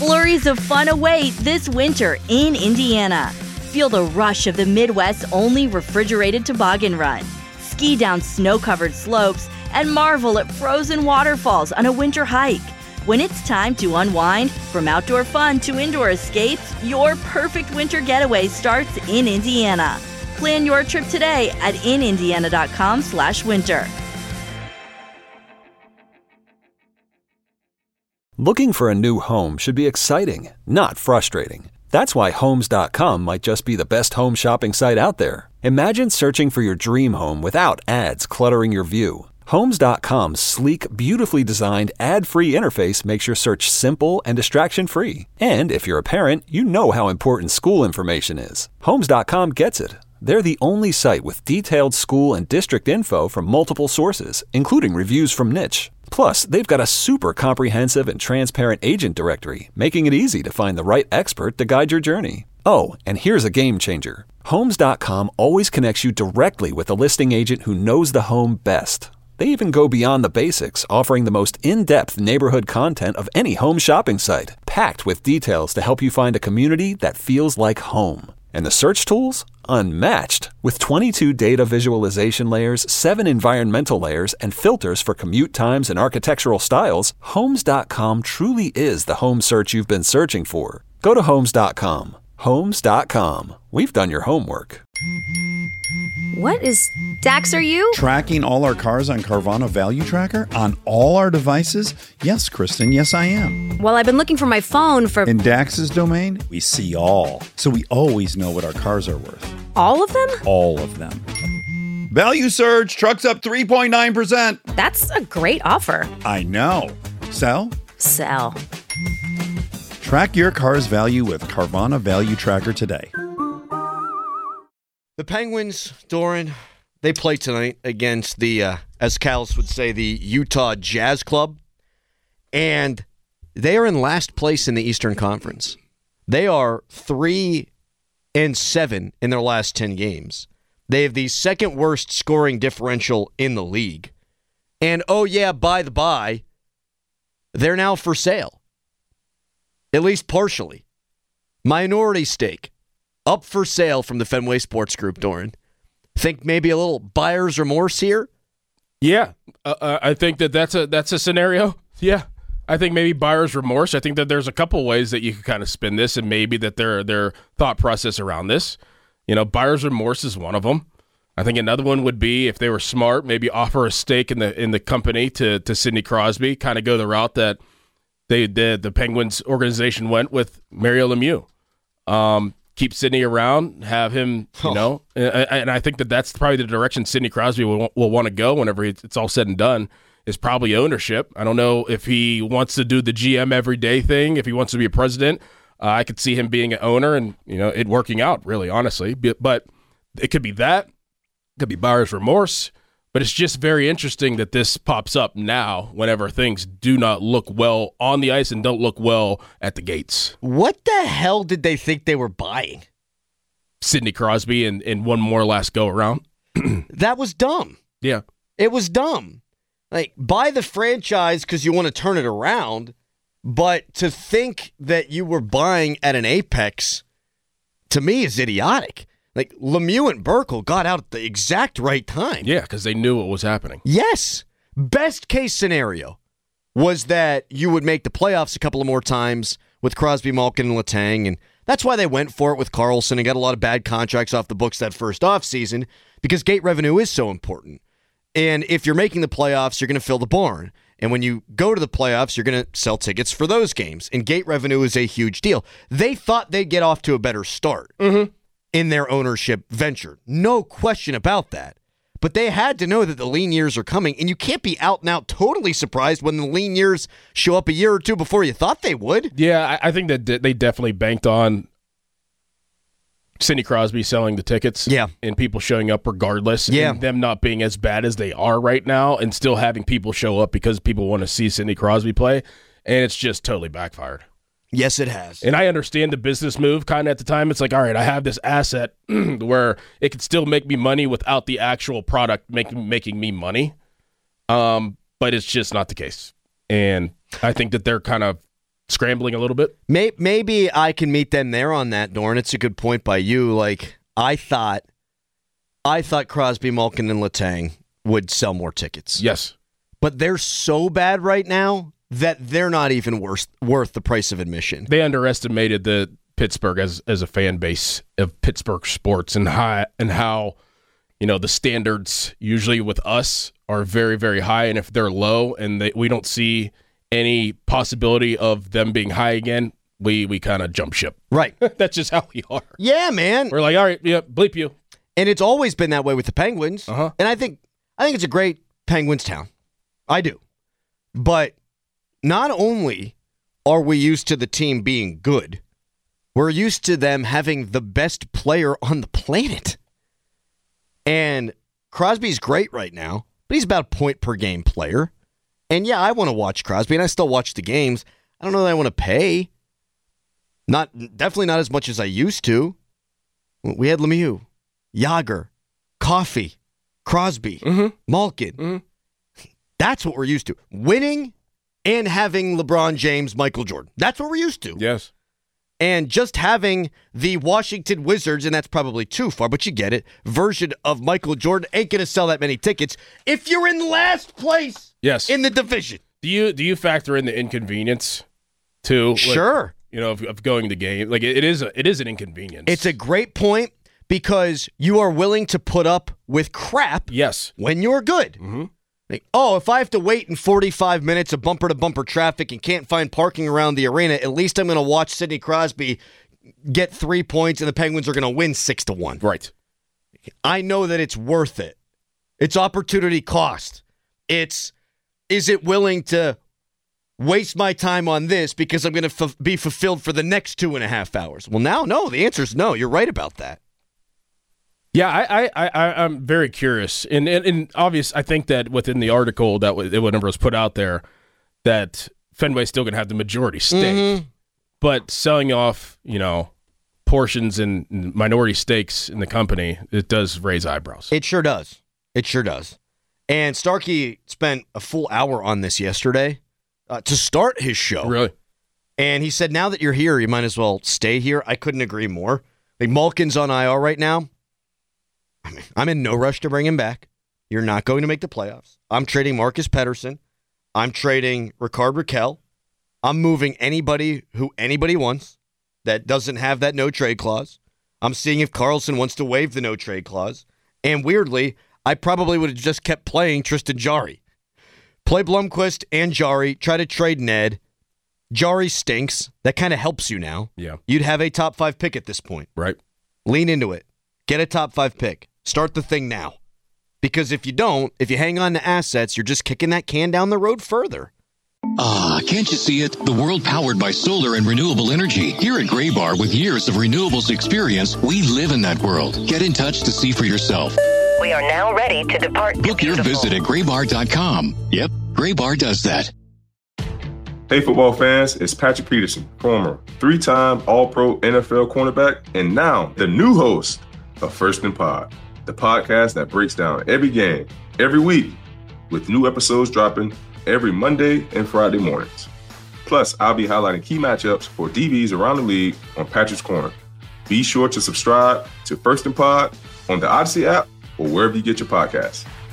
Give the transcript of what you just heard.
Flurries of fun await this winter in Indiana. Feel the rush of the Midwest's only refrigerated toboggan run. Ski down snow-covered slopes and marvel at frozen waterfalls on a winter hike. When it's time to unwind, from outdoor fun to indoor escapes, your perfect winter getaway starts in Indiana. Plan your trip today at inindiana.com/winter. Looking for a new home should be exciting, not frustrating. That's why Homes.com might just be the best home shopping site out there. Imagine searching for your dream home without ads cluttering your view. Homes.com's sleek, beautifully designed, ad-free interface makes your search simple and distraction-free. And if you're a parent, you know how important school information is. Homes.com gets it. They're the only site with detailed school and district info from multiple sources, including reviews from Niche. Plus, they've got a super comprehensive and transparent agent directory, making it easy to find the right expert to guide your journey. Oh, and here's a game changer. Homes.com always connects you directly with a listing agent who knows the home best. They even go beyond the basics, offering the most in-depth neighborhood content of any home shopping site, packed with details to help you find a community that feels like home. And the search tools? Unmatched. With 22 data visualization layers, 7 environmental layers, and filters for commute times and architectural styles, Homes.com truly is the home search you've been searching for. Go to Homes.com. Homes.com. We've done your homework. What is Dax, are you? Tracking all our cars on Carvana Value Tracker on all our devices? Yes, Kristen, yes I am. Well, I've been looking for my phone for... In Dax's domain, we see all. So we always know what our cars are worth. All of them? All of them. Value surge, trucks up 3.9%. That's a great offer. I know. Sell? Sell. Track your car's value with Carvana Value Tracker today. The Penguins, Doran, they play tonight against the, as Callis would say, the Utah Jazz Club. And they are in last place in the Eastern Conference. They are 3-7 in their last 10 games. They have the second worst scoring differential in the league. And, oh yeah, by the by, they're now for sale. At least partially. Minority stake. Up for sale from the Fenway Sports Group, Doran. Think maybe a little buyer's remorse here? Yeah, I think that's a scenario. Yeah, I think maybe buyer's remorse. I think that there's a couple ways that you could kind of spin this, and maybe that their thought process around this. You know, buyer's remorse is one of them. I think another one would be, if they were smart, maybe offer a stake in the company to Sidney Crosby, kind of go the route that the Penguins organization went with Mario Lemieux. Keep Sidney around, have him, and I think that's probably the direction Sidney Crosby will want to go whenever it's all said and done, is probably ownership. I don't know if he wants to do the GM everyday thing, if he wants to be a president. I could see him being an owner and, it working out, really, honestly. But it could be that. It could be buyer's remorse. But it's just very interesting that this pops up now whenever things do not look well on the ice and don't look well at the gates. What the hell did they think they were buying? Sidney Crosby in one more last go-around. That was dumb. Yeah. It was dumb. Like, buy the franchise because you want to turn it around, but to think that you were buying at an apex, to me, is idiotic. Like, Lemieux and Burkle got out at the exact right time. Yeah, because they knew what was happening. Yes. Best case scenario was that you would make the playoffs a couple of more times with Crosby, Malkin, and Letang, and that's why they went for it with Karlsson and got a lot of bad contracts off the books that first offseason, because gate revenue is so important. And if you're making the playoffs, you're going to fill the barn. And when you go to the playoffs, you're going to sell tickets for those games. And gate revenue is a huge deal. They thought they'd get off to a better start. Mm-hmm. In their ownership venture. No question about that. But they had to know that the lean years are coming, and you can't be out and out totally surprised when the lean years show up a year or two before you thought they would. Yeah, I think that they definitely banked on Sidney Crosby selling the tickets. Yeah. And people showing up regardless. Yeah. And them not being as bad as they are right now and still having people show up because people want to see Sidney Crosby play. And it's just totally backfired. Yes, it has. And I understand the business move kind of at the time. It's like, all right, I have this asset where it could still make me money without the actual product making me money. But it's just not the case. And I think that they're kind of scrambling a little bit. Maybe I can meet them there on that, Dorn. It's a good point by you. Like, I thought Crosby, Malkin, and Letang would sell more tickets. Yes. But they're so bad right now that they're not even worth the price of admission. They underestimated the Pittsburgh as a fan base of Pittsburgh sports and how the standards usually with us are very, very high, and if they're low and we don't see any possibility of them being high again, we kind of jump ship. Right. That's just how we are. Yeah, man. We're like, all right, yeah, bleep you. And it's always been that way with the Penguins. Uh-huh. And I think it's a great Penguins town. I do. But not only are we used to the team being good, we're used to them having the best player on the planet. And Crosby's great right now, but he's about a point per game player. And yeah, I want to watch Crosby, and I still watch the games. I don't know that I want to pay. Definitely not as much as I used to. We had Lemieux, Jágr, Coffey, Crosby, Malkin. Mm-hmm. That's what we're used to. Winning and having LeBron James, Michael Jordan. That's what we're used to. Yes. And just having the Washington Wizards, and that's probably too far, but you get it, version of Michael Jordan ain't going to sell that many tickets if you're in last place in the division. Do you factor in the inconvenience too? Sure. Of going to game. Like it is an inconvenience. It's a great point because you are willing to put up with crap when you're good. Mm-hmm. Like, if I have to wait in 45 minutes of bumper-to-bumper traffic and can't find parking around the arena, at least I'm going to watch Sidney Crosby get 3 points and the Penguins are going to win 6-1. Right. I know that it's worth it. It's opportunity cost. Is it willing to waste my time on this because I'm going to be fulfilled for the next 2.5 hours? Well, now, no. The answer is no. You're right about that. Yeah, I'm very curious, and obvious. I think that within the article that whatever was put out there, that Fenway's still going to have the majority stake, but selling off portions and minority stakes in the company, it does raise eyebrows. It sure does. It sure does. And Starkey spent a full hour on this yesterday to start his show. Really, and he said, "Now that you're here, you might as well stay here." I couldn't agree more. Like Malkin's on IR right now. I'm in no rush to bring him back. You're not going to make the playoffs. I'm trading Marcus Pettersson. I'm trading Rickard Rakell. I'm moving anybody who anybody wants that doesn't have that no-trade clause. I'm seeing if Karlsson wants to waive the no-trade clause. And weirdly, I probably would have just kept playing Tristan Jarry. Play Blomqvist and Jarry. Try to trade Ned. Jarry stinks. That kind of helps you now. Yeah. You'd have a top 5 pick at this point. Right. Lean into it. Get a top 5 pick. Start the thing now. Because if you don't, if you hang on to assets, you're just kicking that can down the road further. Can't you see it? The world powered by solar and renewable energy. Here at Graybar, with years of renewables experience, we live in that world. Get in touch to see for yourself. We are now ready to depart. Book your visit at graybar.com. Yep, Graybar does that. Hey, football fans, it's Patrick Peterson, former 3-time All-Pro NFL cornerback, and now the new host of First and Pod, the podcast that breaks down every game, every week, with new episodes dropping every Monday and Friday mornings. Plus, I'll be highlighting key matchups for DBs around the league on Patrick's Corner. Be sure to subscribe to First and Pod on the Odyssey app or wherever you get your podcasts.